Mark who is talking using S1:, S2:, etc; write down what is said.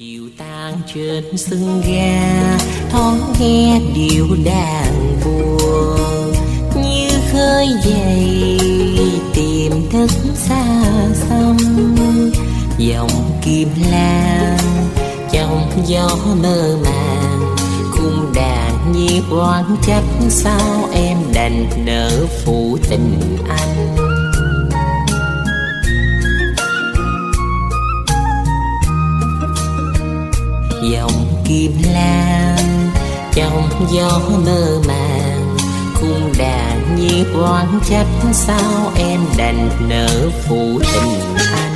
S1: chiều tan trên sân ga, thoáng nghe điệu đàn buồn như khơi dậy tìm thức xa xăm. Dòng kim lan trong gió mơ màng, cung đàn nhiệt oán trách sao em đành nỡ phụ tình anh. Dòng kim lan trong gió mơ màng, cung đàn nhiệt oán trách sao em đành nỡ phụ tình anh.